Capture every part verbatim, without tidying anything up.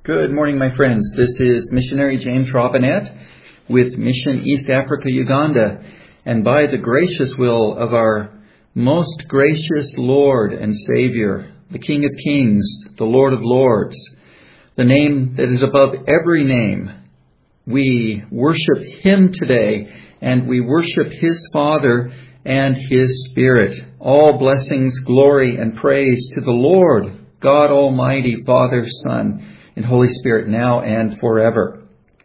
Good morning, my friends. This is Missionary James Robinette with Mission East Africa, Uganda. And by the gracious will of our most gracious Lord and Savior, the King of Kings, the Lord of Lords, the name that is above every name, we worship Him today, and we worship His Father and His Spirit. All blessings, glory, and praise to the Lord, God Almighty, Father, Son, and Holy Spirit, now and forever.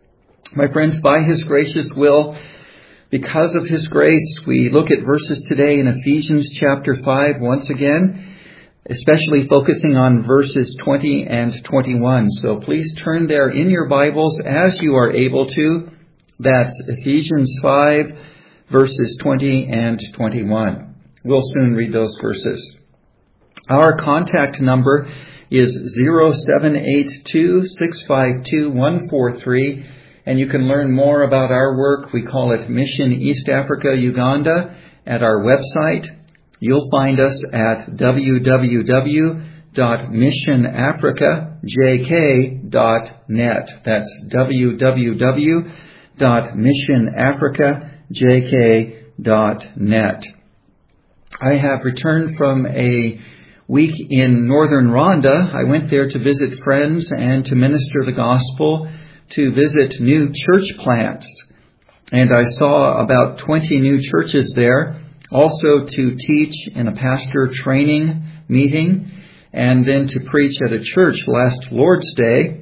My friends, by His gracious will, because of His grace, we look at verses today in Ephesians chapter five once again, especially focusing on verses twenty and twenty-one. So please turn there in your Bibles as you are able to. That's Ephesians five, verses twenty and twenty-one. We'll soon read those verses. Our contact number is zero seven eight two, six five two, one four three, and you can learn more about our work. We call it Mission East Africa, Uganda, at our website. You'll find us at w w w dot mission africa j k dot net. That's w w w dot mission africa j k dot net. I have returned from a week in northern Rwanda. I went there to visit friends and to minister the gospel, to visit new church plants. And I saw about twenty new churches there, also to teach in a pastor training meeting, and then to preach at a church last Lord's Day.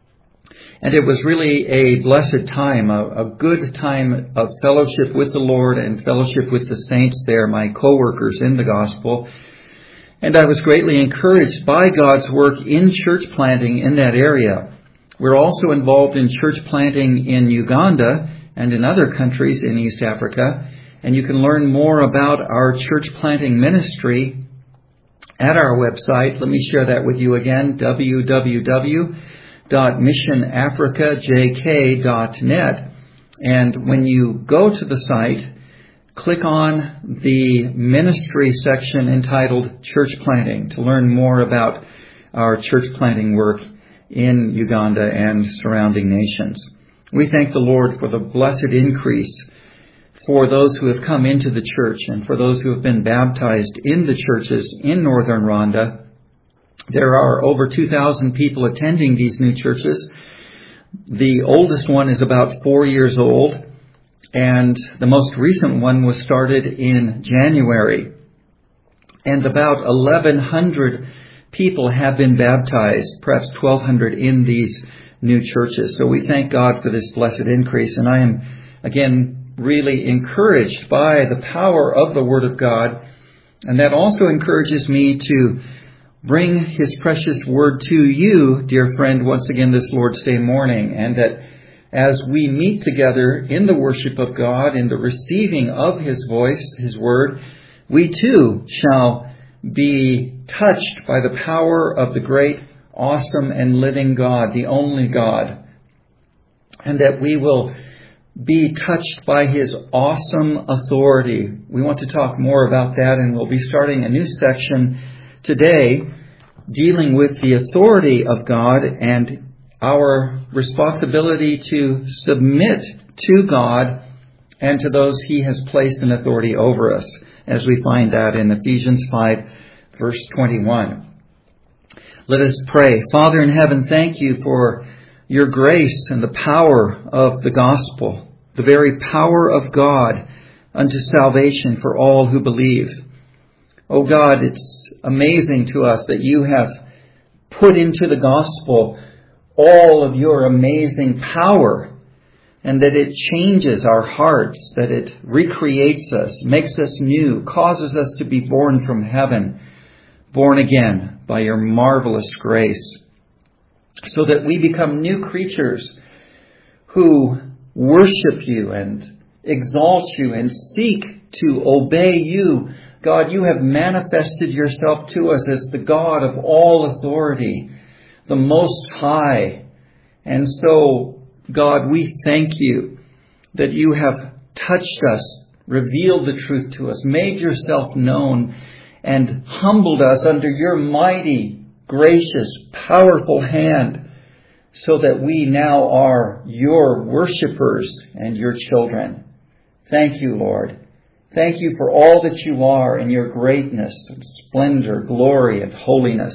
And it was really a blessed time, a, a good time of fellowship with the Lord and fellowship with the saints there, my co-workers in the gospel. And I was greatly encouraged by God's work in church planting in that area. We're also involved in church planting in Uganda and in other countries in East Africa. And you can learn more about our church planting ministry at our website. Let me share that with you again, w w w dot mission africa j k dot net. And when you go to the site, click on the ministry section entitled Church Planting to learn more about our church planting work in Uganda and surrounding nations. We thank the Lord for the blessed increase for those who have come into the church and for those who have been baptized in the churches in northern Rwanda. There are over two thousand people attending these new churches. The oldest one is about four years old. And the most recent one was started in January. And about eleven hundred people have been baptized, perhaps twelve hundred in these new churches. So we thank God for this blessed increase. And I am, again, really encouraged by the power of the Word of God. And that also encourages me to bring His precious Word to you, dear friend, once again this Lord's Day morning. And that as we meet together in the worship of God, in the receiving of His voice, His word, we too shall be touched by the power of the great, awesome, and living God, the only God. And that we will be touched by His awesome authority. We want to talk more about that, and we'll be starting a new section today dealing with the authority of God and our responsibility to submit to God and to those He has placed in authority over us, as we find that in Ephesians five, verse twenty-one. Let us pray. Father in heaven, thank You for Your grace and the power of the gospel, the very power of God unto salvation for all who believe. Oh God, it's amazing to us that You have put into the gospel all of Your amazing power, and that it changes our hearts, that it recreates us, makes us new, causes us to be born from heaven, born again by Your marvelous grace, so that we become new creatures who worship You and exalt You and seek to obey You. God, You have manifested Yourself to us as the God of all authority, the Most High. And so, God, we thank You that You have touched us, revealed the truth to us, made Yourself known, and humbled us under Your mighty, gracious, powerful hand so that we now are your worshipers and your children. Thank you, Lord. Thank you for all that you are in your greatness and splendor, glory and holiness.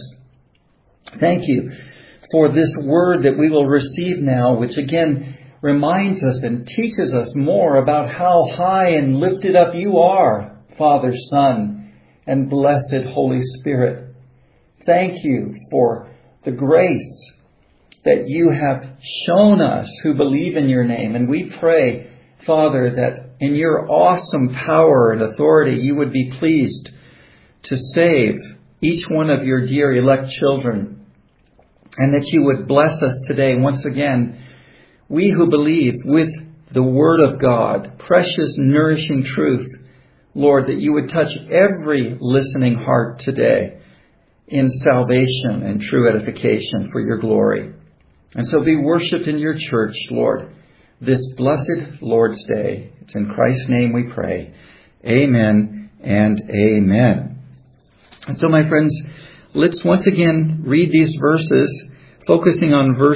Thank you for this word that we will receive now, which again reminds us and teaches us more about how high and lifted up you are, Father, Son, and blessed Holy Spirit. Thank you for the grace that you have shown us who believe in your name. And we pray, Father, that in your awesome power and authority, you would be pleased to save each one of your dear elect children, and that you would bless us today once again, we who believe, with the Word of God, precious, nourishing truth, Lord, that you would touch every listening heart today in salvation and true edification for your glory. And so be worshipped in your church, Lord, this blessed Lord's Day. It's in Christ's name we pray. Amen and amen. And so, my friends, let's once again read these verses, focusing on verse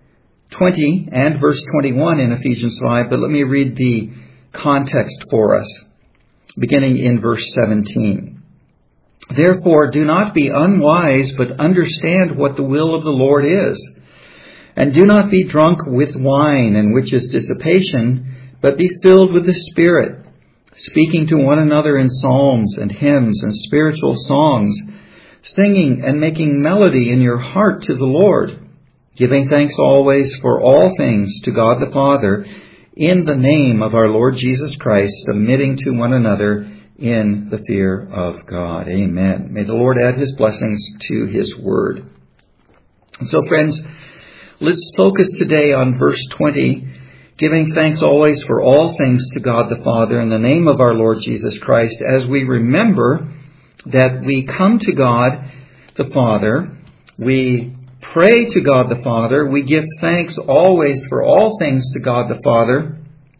twenty and verse twenty-one in Ephesians five. But let me read the context for us, beginning in verse seventeen. Therefore, do not be unwise, but understand what the will of the Lord is. And do not be drunk with wine, in which is dissipation, but be filled with the Spirit, speaking to one another in psalms and hymns and spiritual songs, singing and making melody in your heart to the Lord, giving thanks always for all things to God the Father, in the name of our Lord Jesus Christ, submitting to one another in the fear of God. Amen. May the Lord add his blessings to his word. And so, friends, let's focus today on verse twenty, giving thanks always for all things to God the Father in the name of our Lord Jesus Christ, as we remember that we come to God the Father, we pray to God the Father, we give thanks always for all things to God the Father,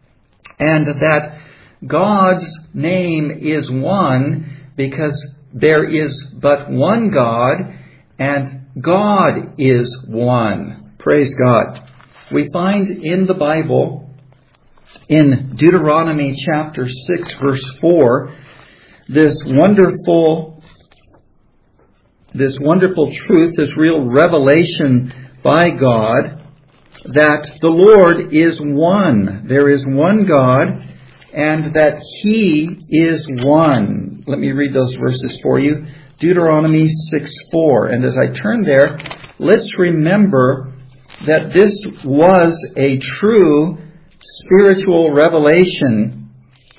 and that God's name is one because there is but one God, and God is one. Praise God. We find in the Bible, in Deuteronomy chapter six, verse four, this wonderful, this wonderful truth, this real revelation by God, that the Lord is one. There is one God, and that He is one. Let me read those verses for you. Deuteronomy six four. And as I turn there, let's remember that this was a true spiritual revelation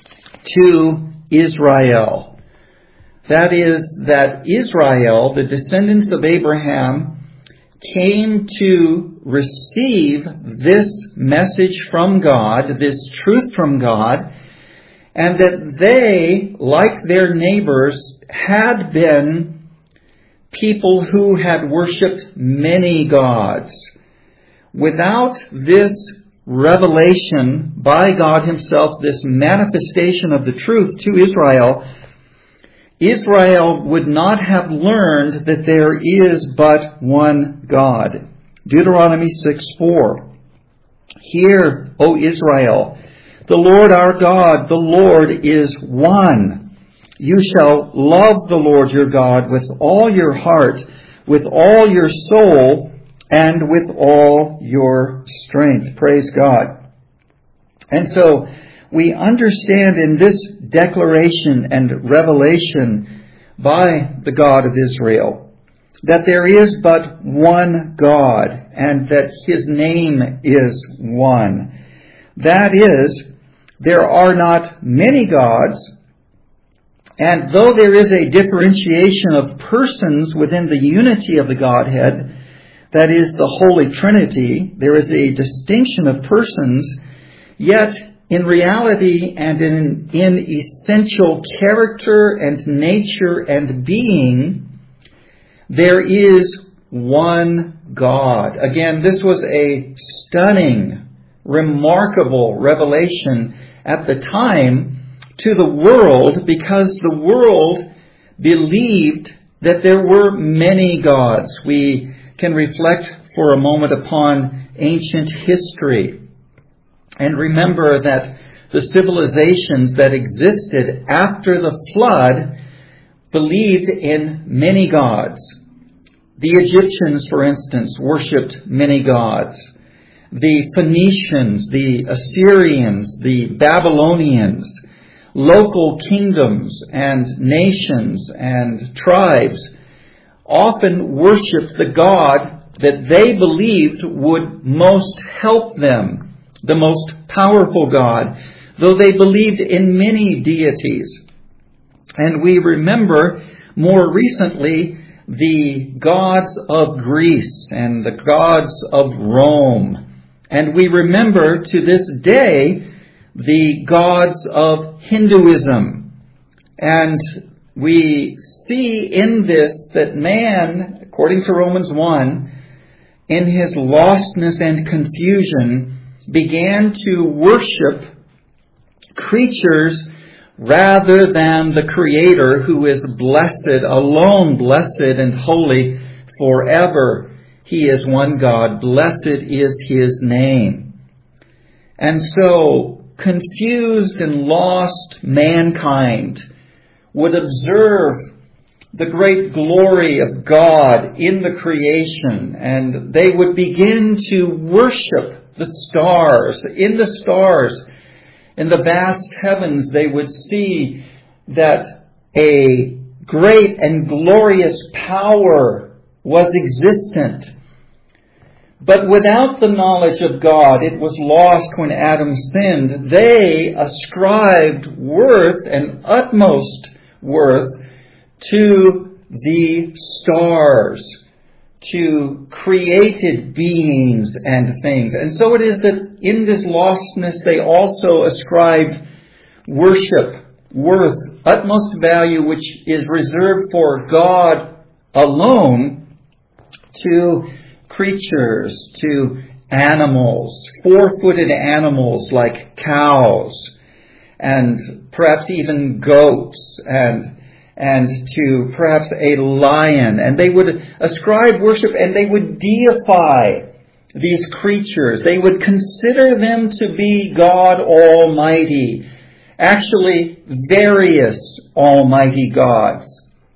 to Israel. That is, that Israel, the descendants of Abraham, came to receive this message from God, this truth from God, and that they, like their neighbors, had been people who had worshipped many gods. Without this revelation by God himself, this manifestation of the truth to Israel, Israel would not have learned that there is but one God. Deuteronomy six four. Hear, O Israel, the Lord our God, the Lord is one. You shall love the Lord your God with all your heart, with all your soul, and with all your strength. Praise God. And so we understand in this declaration and revelation by the God of Israel that there is but one God, and that his name is one. That is, there are not many gods, and though there is a differentiation of persons within the unity of the Godhead, that is the Holy Trinity, there is a distinction of persons, yet in reality and in, in essential character and nature and being, there is one God. Again, this was a stunning, remarkable revelation at the time to the world, because the world believed that there were many gods. We can reflect for a moment upon ancient history and remember that the civilizations that existed after the flood believed in many gods. The Egyptians, for instance, worshipped many gods. The Phoenicians, the Assyrians, the Babylonians, local kingdoms and nations and tribes often worshipped the God that they believed would most help them, the most powerful God, though they believed in many deities. And we remember more recently the gods of Greece and the gods of Rome. And we remember to this day the gods of Hinduism. And we see in this that man, according to Romans one, in his lostness and confusion, began to worship creatures rather than the Creator, who is blessed, alone blessed and holy forever. He is one God. Blessed is His name. And so, confused and lost mankind would observe the great glory of God in the creation, and they would begin to worship the stars. In the stars, in the vast heavens, they would see that a great and glorious power was existent. But without the knowledge of God, it was lost when Adam sinned. They ascribed worth and utmost worth to the stars, to created beings and things. And so it is that in this lostness they also ascribed worship, worth, utmost value, which is reserved for God alone, to creatures, to animals, four-footed animals like cows, and perhaps even goats, and and to perhaps a lion. And they would ascribe worship and they would deify these creatures. They would consider them to be God Almighty. Actually, various almighty gods.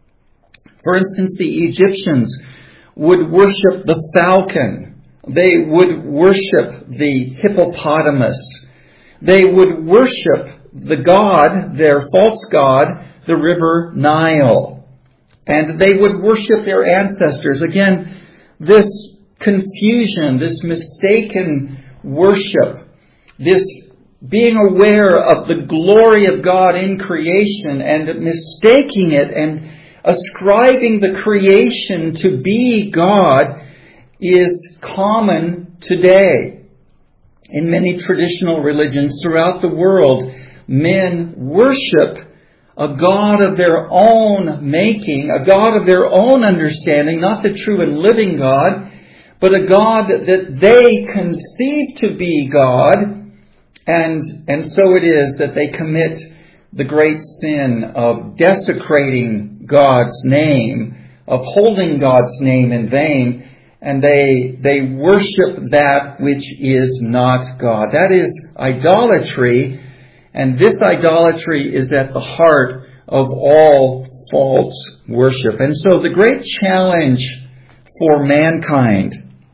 For instance, the Egyptians would worship the falcon. They would worship the hippopotamus. They would worship the god, their false god, the river Nile. And they would worship their ancestors. Again, this confusion, this mistaken worship, this being aware of the glory of God in creation and mistaking it and ascribing the creation to be God is common today. In many traditional religions throughout the world, men worship a God of their own making, a God of their own understanding, not the true and living God, but a God that they conceive to be God. And, and so it is that they commit the great sin of desecrating God's name, of holding God's name in vain, and they, they worship that which is not God. That is idolatry. And this idolatry is at the heart of all false worship. And so the great challenge for mankind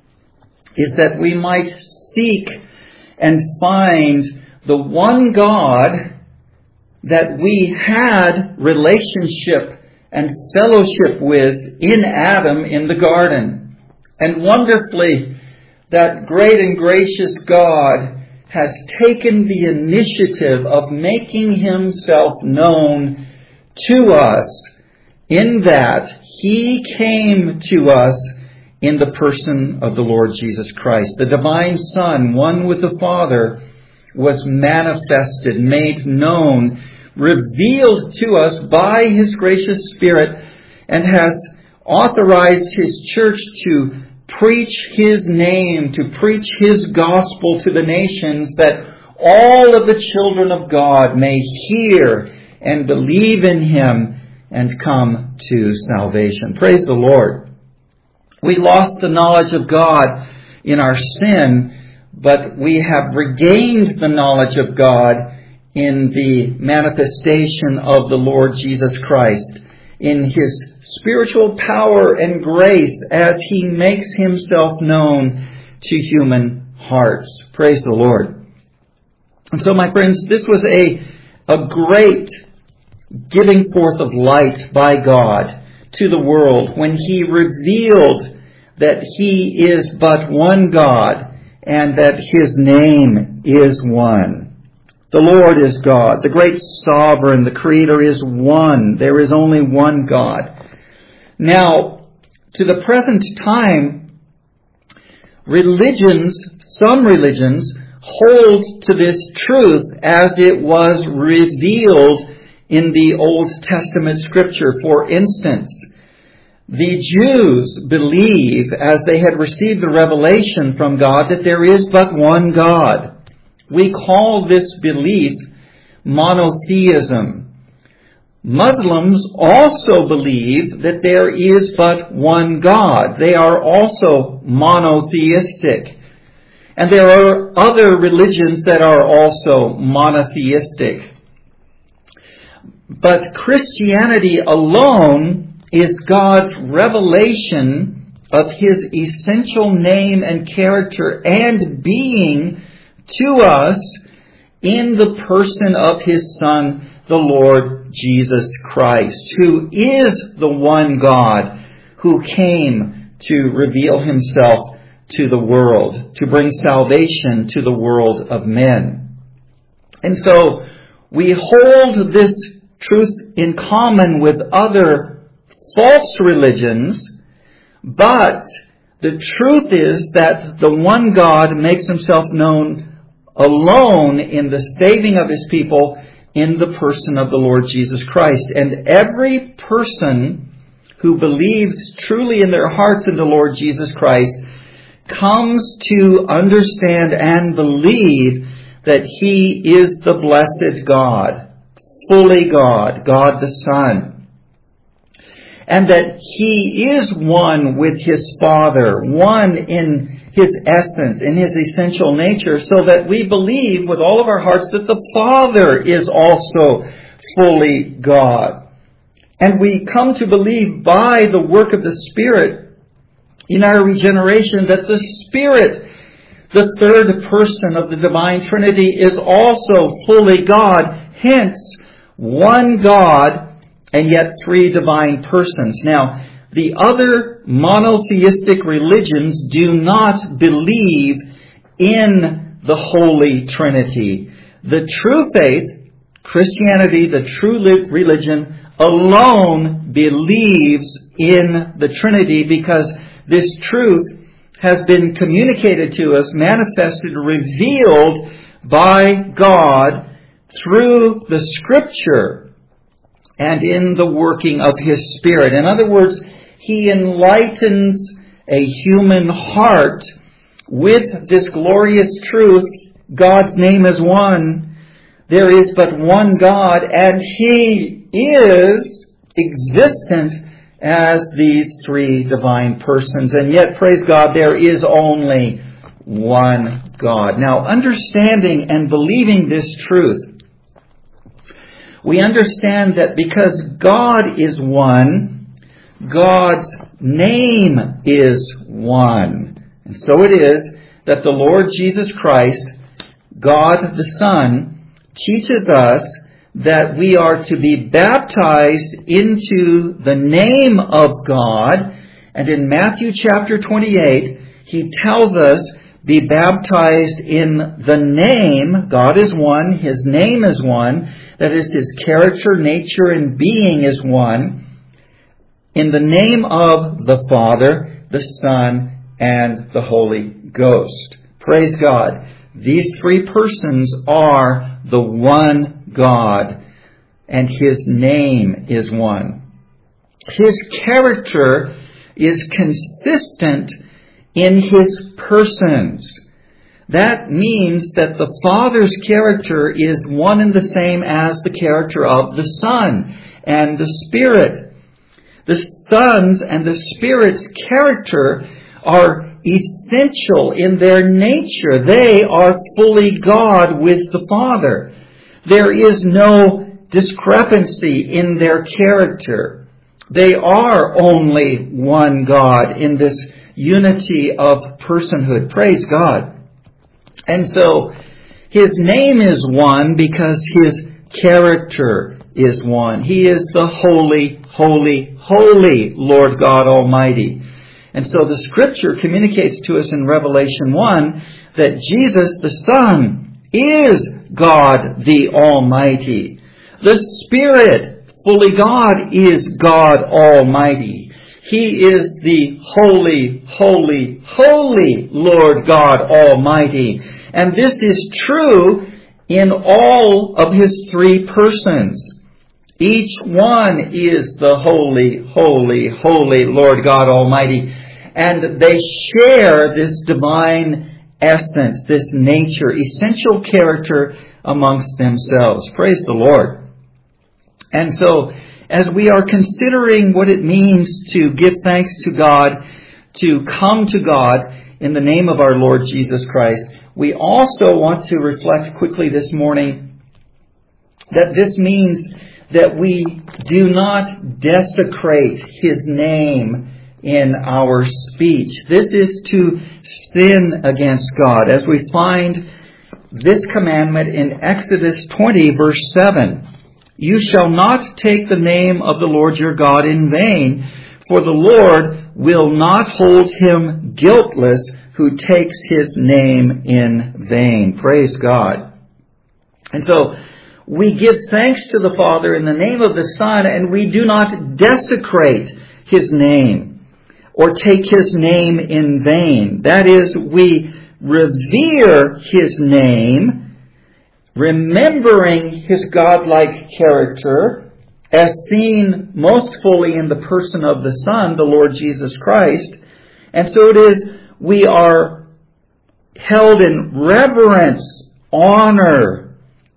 is that we might seek and find the one God that we had relationship and fellowship with in Adam in the garden. And wonderfully, that great and gracious God has taken the initiative of making Himself known to us in that He came to us in the person of the Lord Jesus Christ. The divine Son, one with the Father, was manifested, made known, revealed to us by His gracious Spirit, and has authorized His church to preach His name, to preach His gospel to the nations, that all of the children of God may hear and believe in Him and come to salvation. Praise the Lord. We lost the knowledge of God in our sin, but we have regained the knowledge of God in the manifestation of the Lord Jesus Christ, in His spiritual power and grace as He makes Himself known to human hearts. Praise the Lord. And so, my friends, this was a, a great giving forth of light by God to the world when He revealed that He is but one God and that His name is one. The Lord is God. The great sovereign, the Creator is one. There is only one God. Now, to the present time, religions, some religions, hold to this truth as it was revealed in the Old Testament Scripture. For instance, the Jews believe, as they had received the revelation from God, that there is but one God. We call this belief monotheism. Muslims also believe that there is but one God. They are also monotheistic. And there are other religions that are also monotheistic. But Christianity alone is God's revelation of His essential name and character and being to us in the person of His Son, the Lord Jesus Christ, who is the one God who came to reveal Himself to the world, to bring salvation to the world of men. And so we hold this truth in common with other false religions, but the truth is that the one God makes Himself known alone in the saving of His people in the person of the Lord Jesus Christ. And every person who believes truly in their hearts in the Lord Jesus Christ comes to understand and believe that He is the blessed God, fully God, God the Son, and that He is one with His Father, one in His essence, in His essential nature, so that we believe with all of our hearts that the Father is also fully God. And we come to believe by the work of the Spirit in our regeneration that the Spirit, the third person of the Divine Trinity, is also fully God, hence one God and yet three divine persons. Now, the other monotheistic religions do not believe in the Holy Trinity. The true faith, Christianity, the true religion, alone believes in the Trinity because this truth has been communicated to us, manifested, revealed by God through the Scripture and in the working of His Spirit. In other words, He enlightens a human heart with this glorious truth. God's name is one. There is but one God, and He is existent as these three divine persons. And yet, praise God, there is only one God. Now, understanding and believing this truth, we understand that because God is one, God's name is one. And so it is that the Lord Jesus Christ, God the Son, teaches us that we are to be baptized into the name of God. And in Matthew chapter twenty-eight, He tells us, be baptized in the name. God is one. His name is one. That is, His character, nature, and being is one. In the name of the Father, the Son, and the Holy Ghost. Praise God. These three persons are the one God, and His name is one. His character is consistent in His persons. That means that the Father's character is one and the same as the character of the Son and the Spirit. The Son's and the Spirit's character are essential in their nature. They are fully God with the Father. There is no discrepancy in their character. They are only one God in this unity of personhood. Praise God. And so His name is one because His character is one. He is the holy, holy, holy Lord God Almighty. And so the Scripture communicates to us in Revelation one that Jesus the Son is God the Almighty. The Spirit, fully God, is God Almighty. He is the holy, holy, holy Lord God Almighty. And this is true in all of His three persons. Each one is the holy, holy, holy Lord God Almighty. And they share this divine essence, this nature, essential character amongst themselves. Praise the Lord. And so, as we are considering what it means to give thanks to God, to come to God in the name of our Lord Jesus Christ, we also want to reflect quickly this morning that this means that we do not desecrate His name in our speech. This is to sin against God, as we find this commandment in Exodus twenty, verse seven. You shall not take the name of the Lord your God in vain, for the Lord will not hold him guiltless who takes His name in vain. Praise God. And so, we give thanks to the Father in the name of the Son, and we do not desecrate His name or take His name in vain. That is, we revere His name, remembering His godlike character, as seen most fully in the person of the Son, the Lord Jesus Christ. And so it is, we are held in reverence, honor,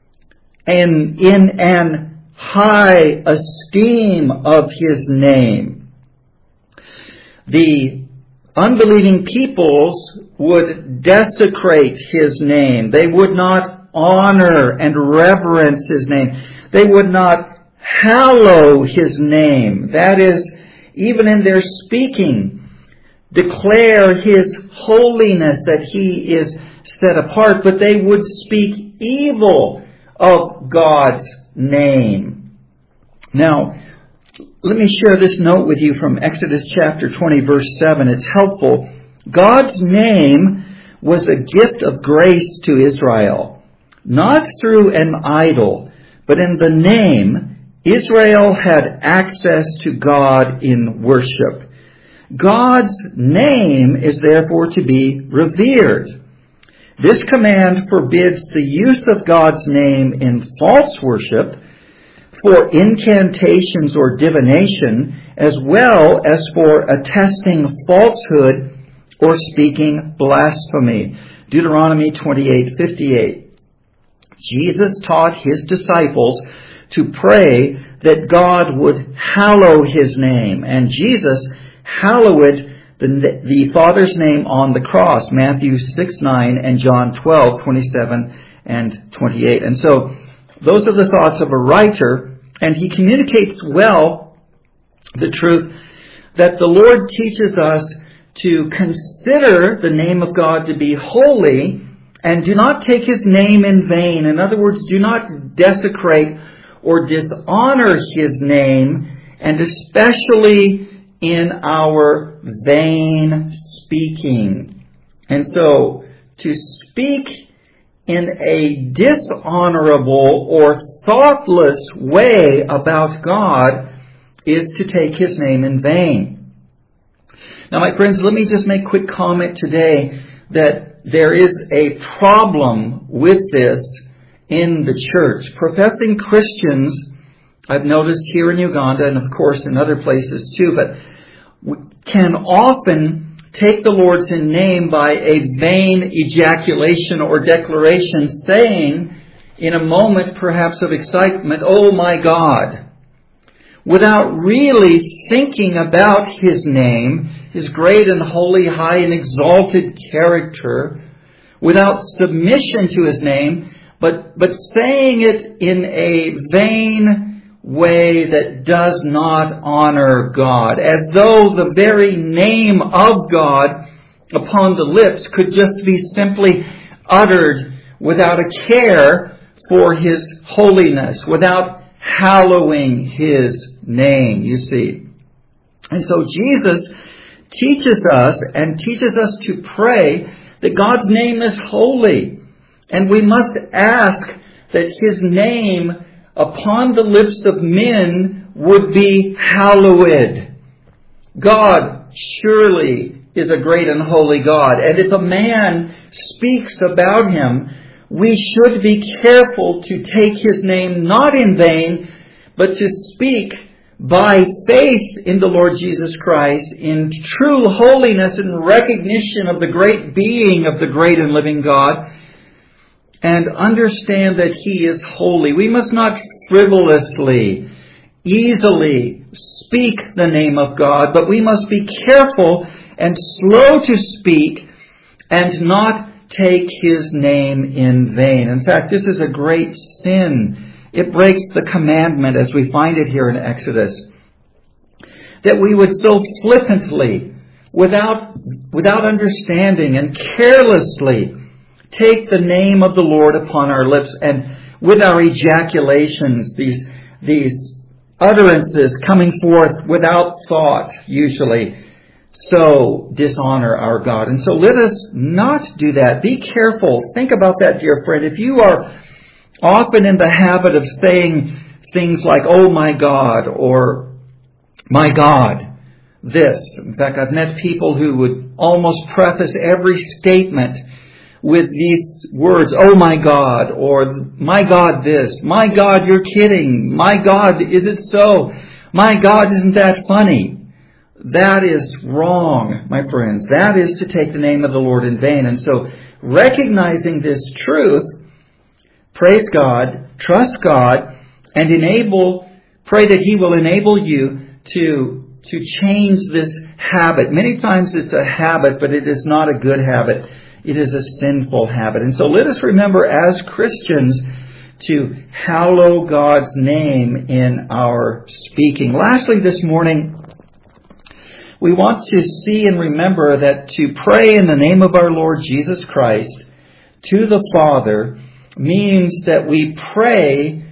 and in an high esteem of His name. The unbelieving peoples would desecrate His name. They would not honor and reverence His name. They would not hallow His name. That is, even in their speaking, declare His holiness, that He is set apart, but they would speak evil of God's name. Now, let me share this note with you from Exodus chapter twenty, verse seven. It's helpful. God's name was a gift of grace to Israel, not through an idol, but in the name, Israel had access to God in worship. God's name is therefore to be revered. This command forbids the use of God's name in false worship, for incantations or divination, as well as for attesting falsehood or speaking blasphemy. Deuteronomy twenty-eight fifty-eight. Jesus taught His disciples to pray that God would hallow His name. And Jesus hallowed the, the Father's name on the cross, Matthew six nine and John twelve twenty-seven and twenty-eight. And so, those are the thoughts of a writer, and he communicates well the truth that the Lord teaches us to consider the name of God to be holy and do not take His name in vain. In other words, do not desecrate or dishonor His name, and especially in our vain speaking. And so, to speak in a dishonorable or thoughtless way about God is to take His name in vain. Now, my friends, let me just make a quick comment today that there is a problem with this in the church. Professing Christians, I've noticed here in Uganda and of course in other places too, but can often take the Lord's name by a vain ejaculation or declaration, saying in a moment perhaps of excitement, "Oh my God." without really thinking about His name, His great and holy, high and exalted character, without submission to His name, but, but saying it in a vain way that does not honor God, as though the very name of God upon the lips could just be simply uttered without a care for His holiness, without hallowing His name, you see. And so Jesus teaches us and teaches us to pray that God's name is holy. And we must ask that His name upon the lips of men would be hallowed. God surely is a great and holy God. And if a man speaks about Him, we should be careful to take His name not in vain, but to speak by faith in the Lord Jesus Christ, in true holiness and recognition of the great being of the great and living God, and understand that He is holy. We must not frivolously, easily speak the name of God, but we must be careful and slow to speak and not take His name in vain. In fact, this is a great sin. It breaks the commandment as we find it here in Exodus, that we would so flippantly, without, without understanding and carelessly take the name of the Lord upon our lips, and with our ejaculations, these, these utterances coming forth without thought, usually, so dishonor our God. And so let us not do that. Be careful. Think about that, dear friend. If you are often in the habit of saying things like, "Oh my God," or "My God, this." In fact, I've met people who would almost preface every statement with these words, "Oh my God," or "My God, this." "My God, you're kidding." "My God, is it so?" "My God, isn't that funny?" That is wrong, my friends. That is to take the name of the Lord in vain. And so, recognizing this truth, praise God, trust God, and enable, pray that He will enable you to, to change this habit. Many times it's a habit, but it is not a good habit. It is a sinful habit. And so let us remember as Christians to hallow God's name in our speaking. Lastly, this morning, we want to see and remember that to pray in the name of our Lord Jesus Christ to the Father means that we pray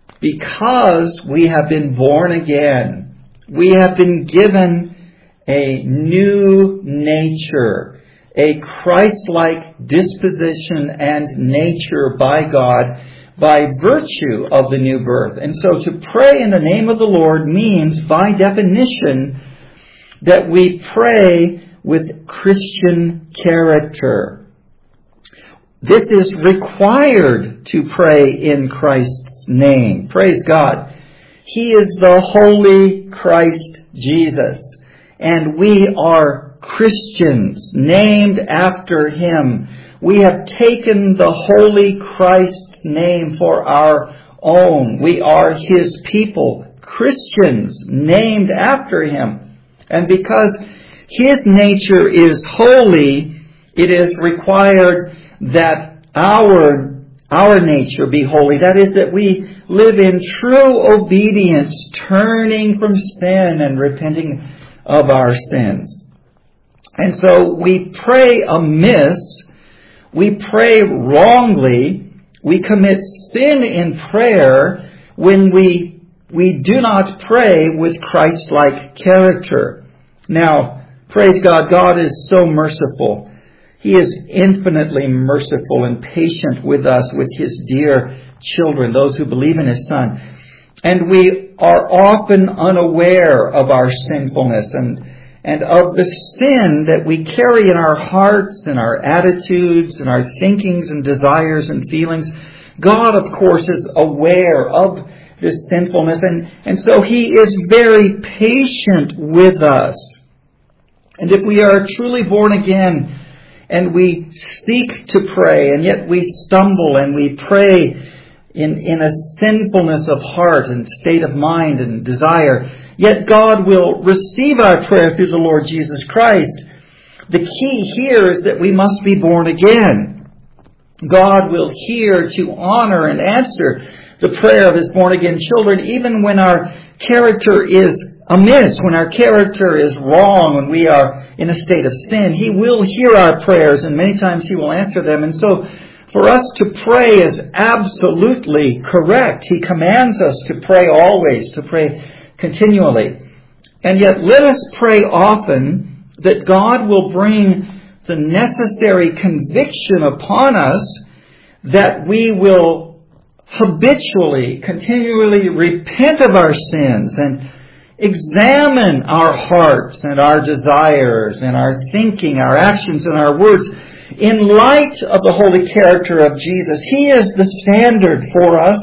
because we have been born again. We have been given a new nature, a Christ-like disposition and nature by God by virtue of the new birth. And so to pray in the name of the Lord means, by definition, that we pray with Christian character. This is required to pray in Christ's name. Praise God. He is the holy Christ Jesus, and we are Christians named after Him. We have taken the holy Christ's name for our own. We are His people, Christians named after Him. And because His nature is holy, it is required that our, our nature be holy. That is, that we live in true obedience, turning from sin and repenting of our sins. And so we pray amiss, we pray wrongly, we commit sin in prayer when we We do not pray with Christ-like character. Now, praise God, God is so merciful. He is infinitely merciful and patient with us, with His dear children, those who believe in His Son. And we are often unaware of our sinfulness and, and of the sin that we carry in our hearts and our attitudes and our thinkings and desires and feelings. God, of course, is aware of this sinfulness, and, and so He is very patient with us. And if we are truly born again and we seek to pray, and yet we stumble and we pray in, in a sinfulness of heart and state of mind and desire. Yet God will receive our prayer through the Lord Jesus Christ. The key here is that we must be born again. God will hear to honor and answer the prayer of His born-again children, even when our character is amiss, when our character is wrong, when we are in a state of sin. He will hear our prayers, and many times He will answer them. And so, for us to pray is absolutely correct. He commands us to pray always, to pray continually. And yet, let us pray often that God will bring the necessary conviction upon us that we will habitually, continually repent of our sins and examine our hearts and our desires and our thinking, our actions and our words in light of the holy character of Jesus. He is the standard for us.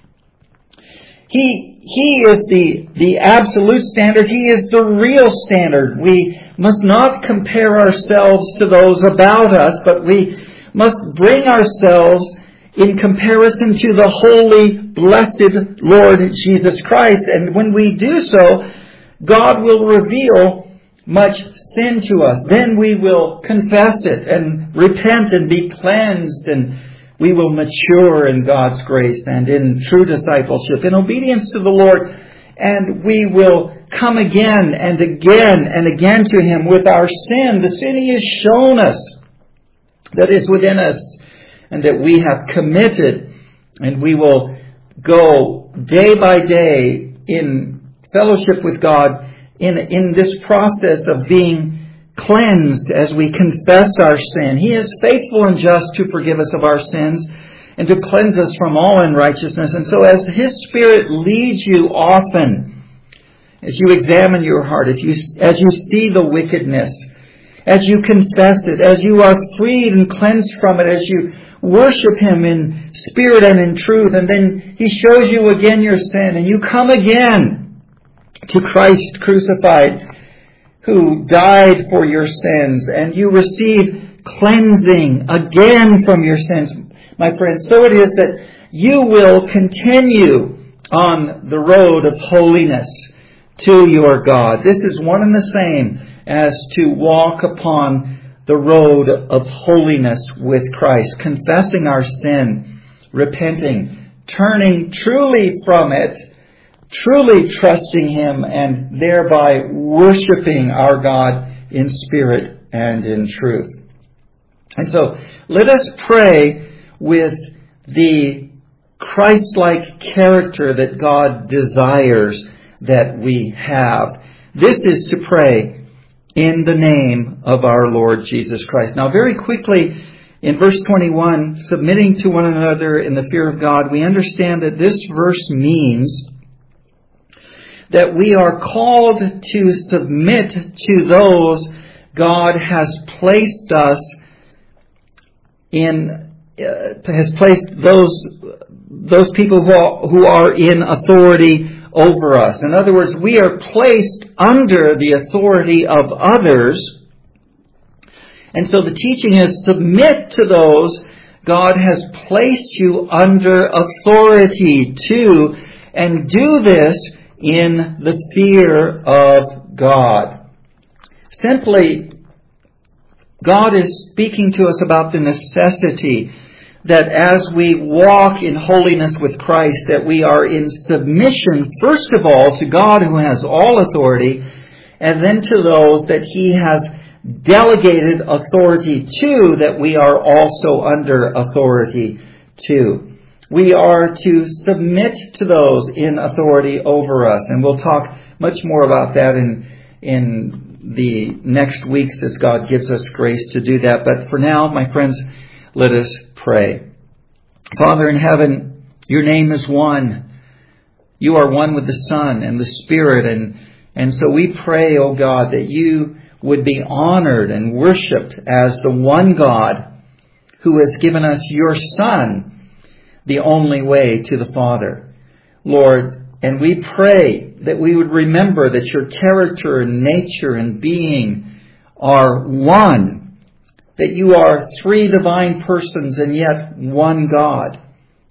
He, he is the, the absolute standard. He is the real standard. We must not compare ourselves to those about us, but we must bring ourselves in comparison to the holy, blessed Lord Jesus Christ. And when we do so, God will reveal much sin to us. Then we will confess it and repent and be cleansed, and we will mature in God's grace and in true discipleship, in obedience to the Lord. And we will come again and again and again to Him with our sin, the sin He has shown us that is within us and that we have committed. And we will go day by day in fellowship with God in, in this process of being cleansed as we confess our sin. He is faithful and just to forgive us of our sins and to cleanse us from all unrighteousness. And so as His Spirit leads you often, as you examine your heart, if you, as you see the wickedness, as you confess it, as you are freed and cleansed from it, as you worship Him in spirit and in truth, and then He shows you again your sin, and you come again to Christ crucified, who died for your sins, and you receive cleansing again from your sins, my friends. So it is that you will continue on the road of holiness to your God. This is one and the same as to walk upon the road of holiness with Christ, confessing our sin, repenting, turning truly from it, truly trusting Him, and thereby worshiping our God in spirit and in truth. And so let us pray with the Christ-like character that God desires that we have. This is to pray in the name of our Lord Jesus Christ. Now, very quickly, in verse twenty-one, submitting to one another in the fear of God, we understand that this verse means that we are called to submit to those God has placed us in, uh, has placed those those people who are, who are in authority over us. In other words, we are placed under the authority of others. And so the teaching is submit to those God has placed you under authority to, and do this in the fear of God. Simply, God is speaking to us about the necessity that as we walk in holiness with Christ, that we are in submission, first of all, to God who has all authority, and then to those that He has delegated authority to, that we are also under authority to. We are to submit to those in authority over us. And we'll talk much more about that in, in the next weeks as God gives us grace to do that. But for now, my friends, let us pray. Father in heaven, your name is one. You are one with the Son and the Spirit. And, and so we pray, O God, that you would be honored and worshipped as the one God who has given us your Son, the only way to the Father. Lord, and we pray that we would remember that your character and nature and being are one, that you are three divine persons and yet one God.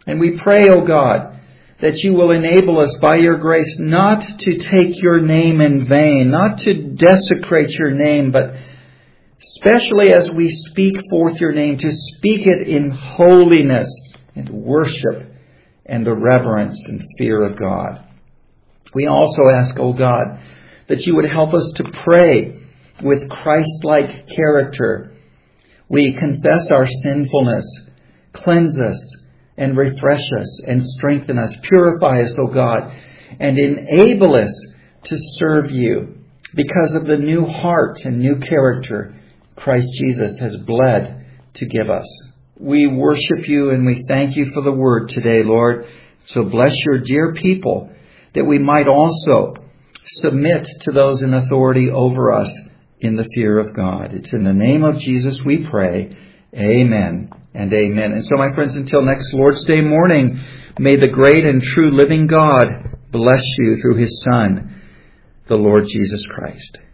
And we pray, O God, that you will enable us by your grace not to take your name in vain, not to desecrate your name, but especially as we speak forth your name, to speak it in holiness and worship and the reverence and fear of God. We also ask, O God, that you would help us to pray with Christ-like character. We confess our sinfulness, cleanse us, and refresh us, and strengthen us, purify us, O God, and enable us to serve you because of the new heart and new character Christ Jesus has bled to give us. We worship you and we thank you for the word today, Lord. So bless your dear people that we might also submit to those in authority over us in the fear of God. It's in the name of Jesus we pray. Amen and amen. And so, my friends, until next Lord's Day morning, may the great and true living God bless you through his Son, the Lord Jesus Christ.